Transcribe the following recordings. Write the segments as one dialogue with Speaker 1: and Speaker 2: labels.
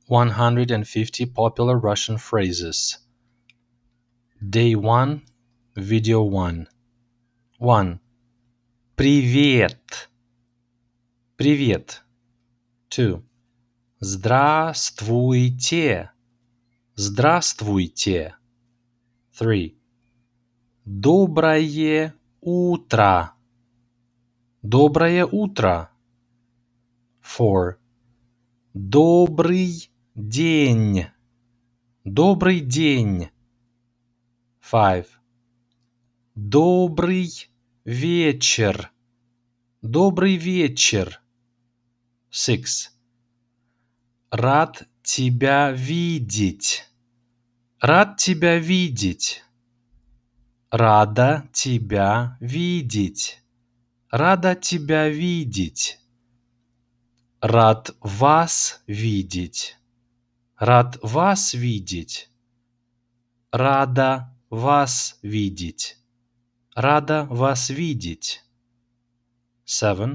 Speaker 1: 150 popular Russian phrases. Day 1, Video 1. 1. Привет. Привет. 2. Здравствуйте. Здравствуйте. 3. Доброе утро. Доброе утро. 4. Добрый день. Добрый день. 5. Добрый вечер. Добрый вечер. 6. Рад тебя видеть. Рад тебя видеть. Рада тебя видеть. Рада тебя видеть. Рад вас видеть. Рад вас видеть. Рада вас видеть. Рада вас видеть. 7.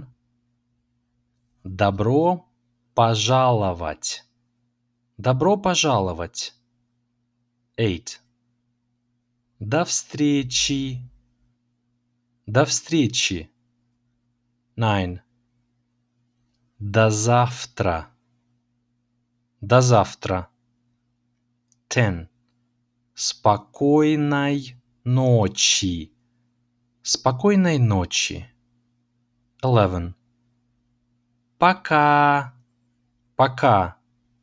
Speaker 1: Добро пожаловать. Добро пожаловать. 8. До встречи. До встречи. 9. До завтра. До завтра. 10. Спокойной ночи. Спокойной ночи. 11. Пока. Пока.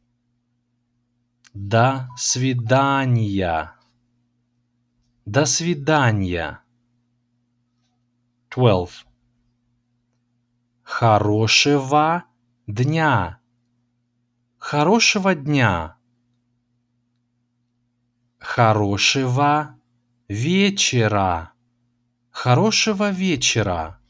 Speaker 1: До свидания. До свидания. 12. Хорошего дня. Хорошего дня. Хорошего вечера. Хорошего вечера.